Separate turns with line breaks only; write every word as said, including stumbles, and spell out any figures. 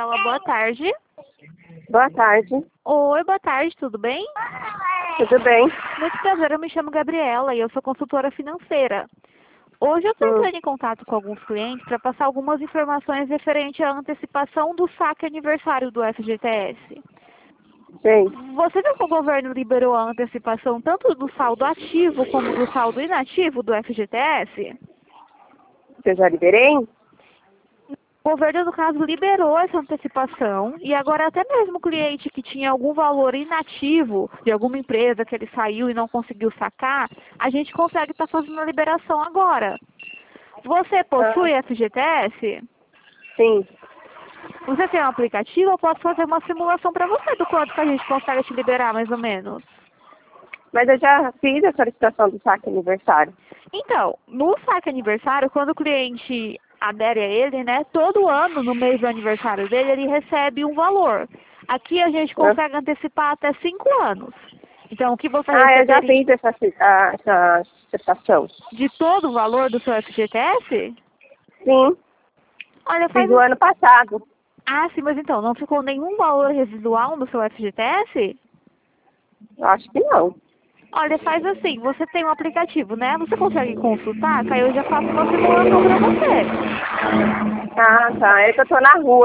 Gabriela, boa tarde.
Boa tarde.
Oi, boa tarde, tudo bem?
Tudo bem?
Muito prazer, eu me chamo Gabriela e eu sou consultora financeira. Hoje eu estou
Hum.
entrando em contato com alguns clientes para passar algumas informações referente à antecipação do saque aniversário do F G T S.
Sim.
Você viu que o governo liberou a antecipação tanto do saldo ativo como do saldo inativo do F G T S?
Eu já liberei?
O governo, no caso, liberou essa antecipação e agora até mesmo o cliente que tinha algum valor inativo de alguma empresa que ele saiu e não conseguiu sacar, a gente consegue estar fazendo a liberação agora. Você possui
Ah,
F G T S?
sim.
Você tem um aplicativo? Eu posso fazer uma simulação para você do quanto que a gente consegue te liberar, mais ou menos.
Mas eu já fiz a solicitação do saque aniversário.
Então, no saque aniversário, quando o cliente adere a ele, né, todo ano, no mês do aniversário dele, ele recebe um valor. Aqui a gente
Ah,
consegue antecipar até cinco anos. Então, o que você
Ah, eu já
receberia
fiz essa, ci- a- essa solicitação.
de todo o valor do seu F G T S?
Sim,
Olha,
fiz
faz
o
um...
ano passado.
Ah, sim, mas então, não ficou nenhum valor residual no seu F G T S?
Eu acho que não.
Olha, faz assim, você tem um aplicativo, né? Você consegue consultar, que aí eu já faço uma simulação para você.
Ah, tá. É que eu tô na rua.